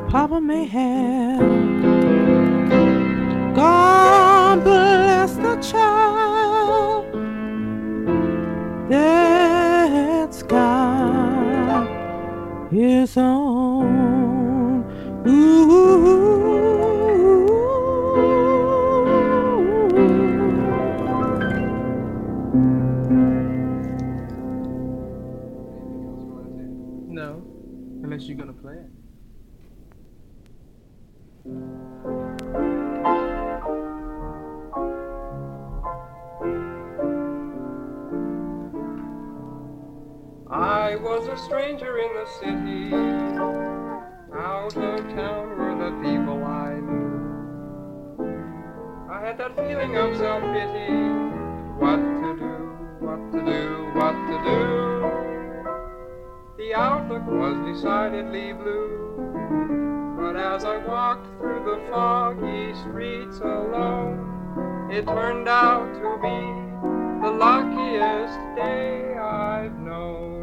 Papa may have. God bless the child that's got his own. Ooh. No, unless you're gonna play it. I was a stranger in the city, out of town were the people I knew. I had that feeling of self-pity, what to do, what to do, what to do. The outlook was decidedly blue, but as I walked through the foggy streets alone, it turned out to be the luckiest day I've known.